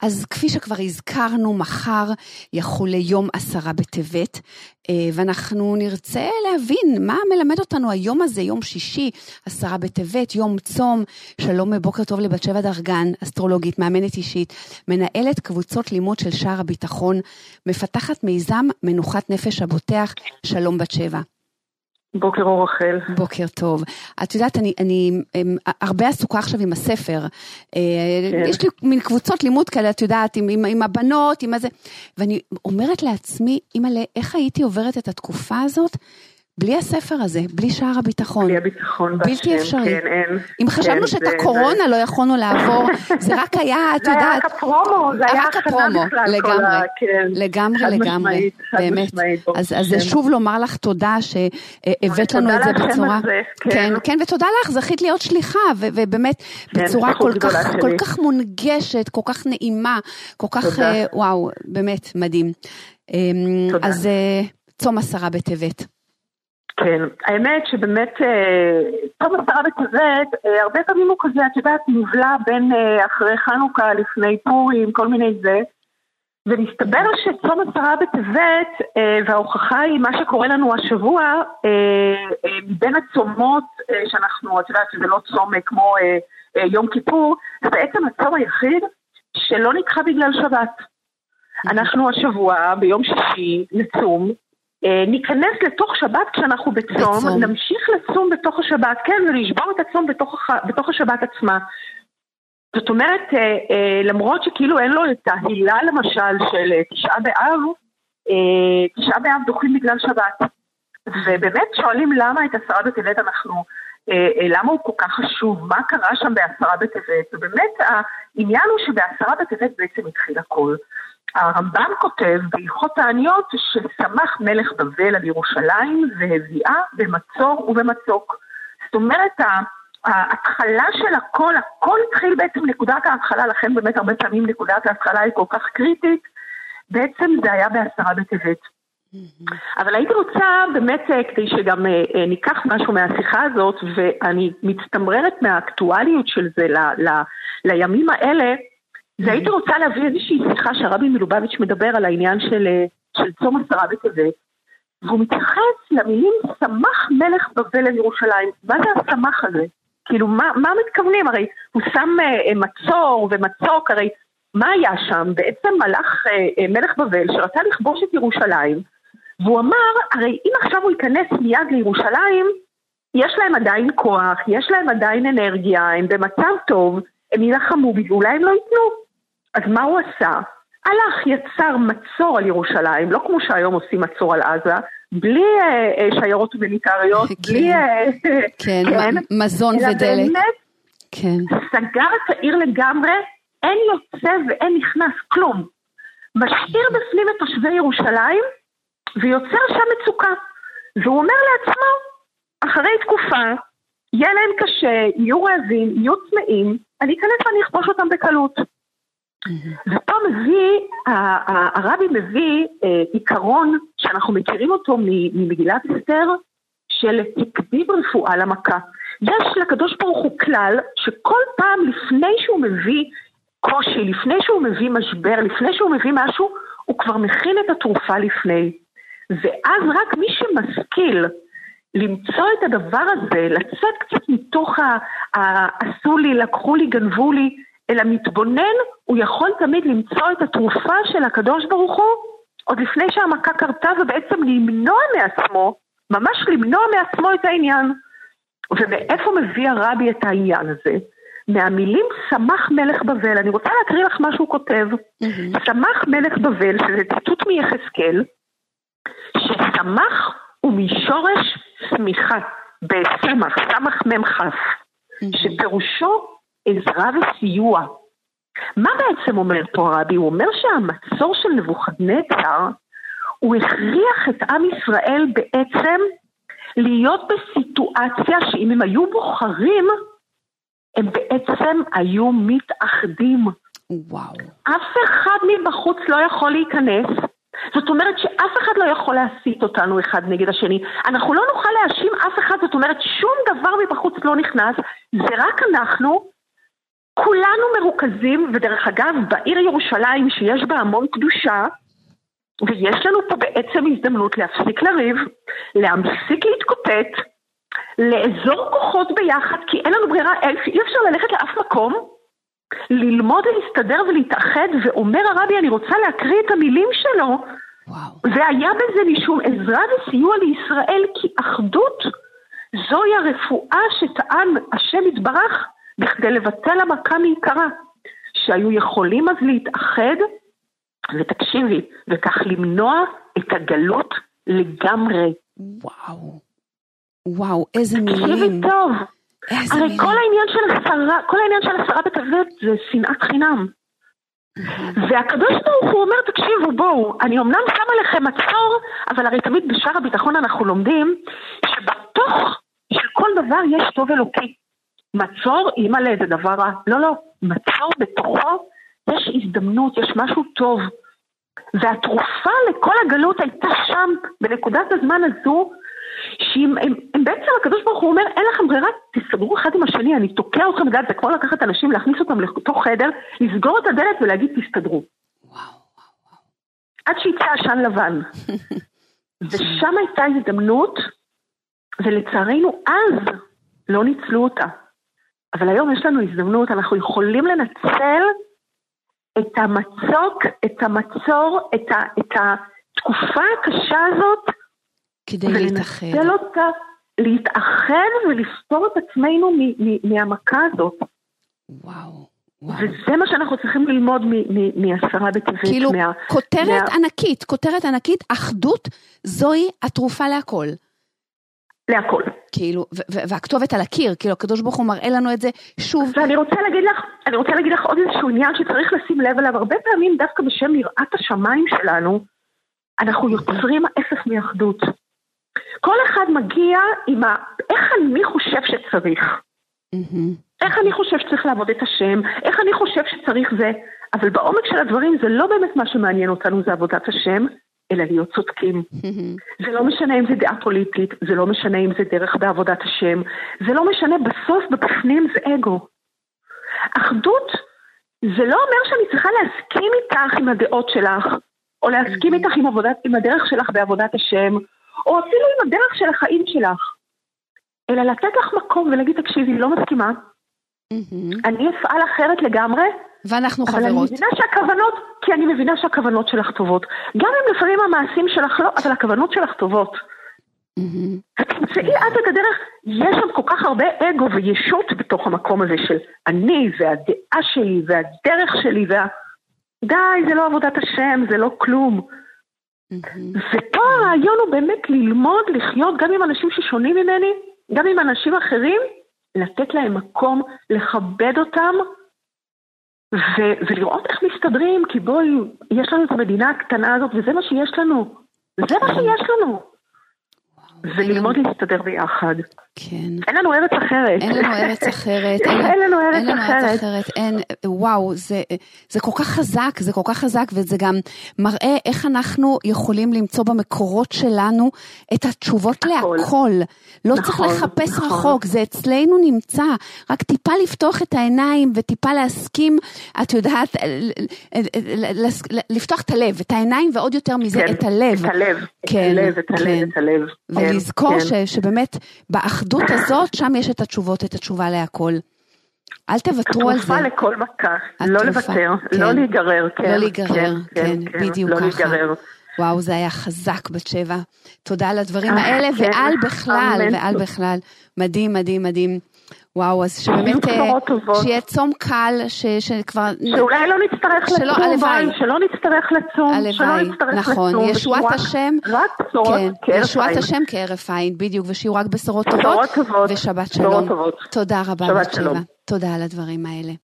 אז כפי שכבר הזכרנו, מחר יחול יום 10 בטבת, ואנחנו נרצה להבין מה מלמד אותנו היום הזה, יום שישי, 10 בטבת, יום צום. שלום ובוקר טוב לבת שבע דרגן, אסטרולוגית, מאמנת אישית, מנהלת קבוצות לימוד של שער הביטחון, מפתחת מיזם מנוחת נפש הבוטח. שלום בת שבע. בוקר אור רחל. בוקר טוב. את יודעת, אני הרבה עסוקה עכשיו עם הספר. יש לי מין קבוצות לימוד כאלה, את יודעת, עם הבנות, עם הזה. ואני אומרת לעצמי, אימא'לה, איך הייתי עוברת את התקופה הזאת? בלי הספר הזה, בלי שער הביטחון. בלי הביטחון בשם. בלתי אפשרי. כן, אין. אם חשבנו שאת הקורונה לא יכולנו לעבור, זה רק היה, את יודעת. זה היה רק הפרומו, זה היה הכנה בכלל. לגמרי. באמת. אז זה שוב לומר לך תודה שהבאת לנו את זה בצורה. כן, ותודה לך, זכית להיות שליחה, ובאמת בצורה כל כך מונגשת, כל כך נעימה, כל כך, וואו, באמת מדהים. אז צום 10 בטבת. כן, האמת שבאמת צום 10 בטבת, הרבה פעמים הוא כזה, את יודעת, נבלע בין אחרי חנוכה, לפני פורים, כל מיני זה, ומסתבר שצום 10 בטבת, וההוכחה היא מה שקורה לנו השבוע, מבין הצומות שאנחנו, את יודעת, שזה לא צום כמו יום כיפור, זה בעצם הצום היחיד שלא נדחה בגלל שבת. אנחנו השבוע, ביום שישי, נצום, ניכנס לתוך שבת כשאנחנו בצום, נמשיך לצום בתוך השבת, כן, ולשבור את הצום בתוך השבת עצמה. זאת אומרת, למרות שכאילו אין לו את ההילה למשל של תשעה באב דוחים בגלל שבת. ובאמת שואלים למה את 10 בטבת אנחנו, למה הוא כל כך חשוב, מה קרה שם ב10 בטבת, ובאמת העניין הוא שב10 בטבת בעצם התחיל הכל. הרמב"ם כותב בהלכות תעניות ששמח מלך בבל על ירושלים והביאה במצור ובמצוק. זאת אומרת, ההתחלה של הכל התחיל בעצם נקודת ההתחלה, לכן באמת הרבה פעמים נקודת ההתחלה היא כל כך קריטית, בעצם זה היה ב10 בטבת. אבל הייתי רוצה באמת, כדי שגם ניקח משהו מהשיחה הזאת, ואני מצטמררת מהאקטואליות של זה לימים האלה, זה הייתי רוצה להביא איזושהי שיחה שהרבי מלובביץ' מדבר על העניין של צום 10 בטבת, והוא מתייחס למילים שמח מלך בבל על ירושלים. מה זה השמח הזה? כאילו, מה מתכוונים? הרי הוא שם מצור ומצוק, הרי מה היה שם? בעצם מלך מלך בבל שרצה לכבוש את ירושלים, והוא אמר, הרי אם עכשיו הוא ייכנס מיד לירושלים, יש להם עדיין כוח, יש להם עדיין אנרגיה, הם במצב טוב, הם ילחמו בי, ואולי הם לא ייתנו. אז מה הוא עשה? הלך יצר מצור על ירושלים, לא כמו שהיום עושים מצור על עזה, בלי שיירות הומניטריות, בלי מזון ודלק. אלא באמת סגר את העיר לגמרי, אין יוצא ואין נכנס, כלום. משאיר בפנים את תושבי ירושלים, ויוצר שם מצוקה. והוא אומר לעצמו, אחרי תקופה, יהיה להם קשה, יהיו רעבים, יהיו צמאים, אני אכנס ואני אכבוש אותם בקלות. ופה הרבי מביא עיקרון שאנחנו מכירים אותו ממגילת אסתר, של תקדיב רפואה למכה. יש לקדוש ברוך הוא כלל שכל פעם לפני שהוא מביא קושי, לפני שהוא מביא משבר, לפני שהוא מביא משהו, הוא כבר מכין את התרופה לפני. ואז רק מי שמשכיל למצוא את הדבר הזה, לצאת קצת מתוך עשו לי, לקחו לי, גנבו לי, אלא מתבונן, הוא יכול תמיד למצוא את התרופה של הקדוש ברוך הוא, עוד לפני שהמכה קרתה, ובעצם למנוע מעצמו, ממש למנוע מעצמו את העניין. ומאיפה מביא הרבי את העניין הזה? מהמילים שמח מלך בבל. אני רוצה להקריא לך מה שהוא כותב. שמח מלך בבל, שזה ציטוט מיחזקאל, ששמח הוא משורש סמיכה, בסמך, סמך ממחף, שפירושו עזרה וסיוע. מה בעצם אומר פה הרבי? הוא אומר שהמצור של נבוכדנצר, הוא הכריח את עם ישראל בעצם להיות בסיטואציה שאם הם היו בוחרים, הם בעצם היו מתאחדים. וואו. אף אחד מבחוץ לא יכול להיכנס, זאת אומרת שאף אחד לא יכול להסית אותנו אחד נגד השני. אנחנו לא נוכל להאשים אף אחד, זאת אומרת שום דבר מבחוץ לא נכנס, זה רק אנחנו, כולנו מרוכזים, ודרך אגב, בעיר ירושלים שיש בה המון קדושה, ויש לנו פה בעצם הזדמנות להפסיק לריב, להפסיק להתקוטט, לאזור כוחות ביחד, כי אין לנו ברירה, אי אפשר ללכת לאף מקום, ללמוד להסתדר ולהתאחד, ואומר הרבי, אני רוצה להקריא את המילים שלו, והיה בזה משום עזרה וסיוע לישראל, כי אחדות זוהי הרפואה שטען השם יתברך, בכדי לבטל המכה מעיקרה, שהיו יכולים אז להתאחד, ותקשיבי, וכך למנוע את הגלות לגמרי. וואו, איזה מילים. תקשיבי טוב. הרי כל העניין של עשרה בטבת זה שנאת חינם. והקדוש ברוך הוא אומר, תקשיבו, בואו, אני אמנם שמה לכם מצור, אבל הרי תמיד בשער הביטחון אנחנו לומדים, שבתוך של כל דבר יש טוב אלוקי. מצור, אימא'לה, זה דבר רע. לא, מצור בתוכו, יש הזדמנות, יש משהו טוב. והתרופה לכל הגלות הייתה שם, בנקודת הזמן הזו, שאם בעצם הקדוש ברוך הוא אומר, אין לכם ברירה, תסתדרו אחד עם השני, אני תוקע אתכם בדלת, זה כמו לקחת אנשים, להכניס אותם לתוך חדר, לסגור את הדלת ולהגיד תסתדרו. עד שיצא עשן לבן. ושם הייתה הזדמנות, ולצערנו אז לא ניצלו אותה. אבל היום יש לנו הזדמנות, אנחנו יכולים לנצל את המצור, את התקופה הקשה הזאת, כדי להתאחד. ולנצל אותה, להתאחד ולפתור את עצמנו מהמכה הזאת. וואו. וזה מה שאנחנו צריכים ללמוד מעשרה בטבת. כאילו, כותרת ענקית, אחדות זוהי התרופה להכל. להכל. כאילו, והכתובת על הקיר, כאילו, הקדוש ברוך הוא מראה לנו את זה שוב. ואני רוצה להגיד לך עוד איזשהו עניין שצריך לשים לב אליו, הרבה פעמים דווקא בשם יראת השמיים שלנו, אנחנו יוצרים ההפך מאחדות. כל אחד מגיע עם איך אני חושב שצריך. איך אני חושב שצריך לעבוד את השם, איך אני חושב שצריך זה, אבל בעומק של הדברים זה לא באמת מה שמעניין אותנו, זה עבודת השם, אלא להיות צודקים. זה לא משנה אם זה דעה פוליטית, זה לא משנה אם זה דרך בעבודת השם, זה לא משנה בסוף בפנים זה אגו. אחדות זה לא אומר שאני צריכה להסכים איתך עם הדעות שלך, או להסכים איתך עם הדרך שלך בעבודת השם, או אפילו עם הדרך של החיים שלך, אלא לתת לך מקום ולהגיד, תקשיבי, לא מסכימה, אני אפעל אחרת לגמרי, ואנחנו חברות. אבל אני מבינה שהכוונות, כי אני מבינה שהכוונות שלך טובות. גם אם לפעמים המעשים שלך לא, אבל הכוונות שלך טובות. ותמצאי אז את הדרך, יש שם כל כך הרבה אגו וישות בתוך המקום הזה של אני והדעה שלי והדרך שלי די, זה לא עבודת השם, זה לא כלום. ופה הרעיון הוא באמת ללמוד, לחיות גם עם אנשים ששונים ממני, גם עם אנשים אחרים, לתת להם מקום, לכבד אותם, ולראות איך מסתדרים, כי בואי, יש לנו את המדינה הקטנה הזאת, וזה מה שיש לנו. זה מה שיש לנו. וללמוד להסתדר ביחד. כן. אין לנו ארץ אחרת. אין לנו ארץ אחרת. אין לנו ארץ אחרת. וואו, זה כל כך חזק, זה כל כך חזק, וזה גם מראה איך אנחנו יכולים למצוא במקורות שלנו את התשובות להכל. לא צריך לחפש רחוק, זה אצלנו נמצא. רק טיפה לפתוח את העיניים, וטיפה להסכים, את יודעת, לפתוח את הלב, את העיניים, ועוד יותר מזה, את הלב. את הלב. ולזכור שבאמת באחדות הזאת, שם יש את התשובות, את התשובה להכל. אל תוותרו על זה. התרופה לכל מכה, לא לוותר, לא להיגרר. לא להיגרר, כן, בדיוק ככה. לא להיגרר. וואו, זה היה חזק בת שבע. תודה על הדברים האלה, ועל בכלל. מדהים, מדהים, מדהים. וואו, אז שבאמת, שיהיה צום קל, שכבר... שאולי לא נצטרך לצום, שלא נצטרך לצום, נכון, ישועת השם, ישועת השם כערף עין, בדיוק, ושיהיו רק בשורות טובות, ושבת שלום. תודה רבה בת שבע, תודה על הדברים האלה.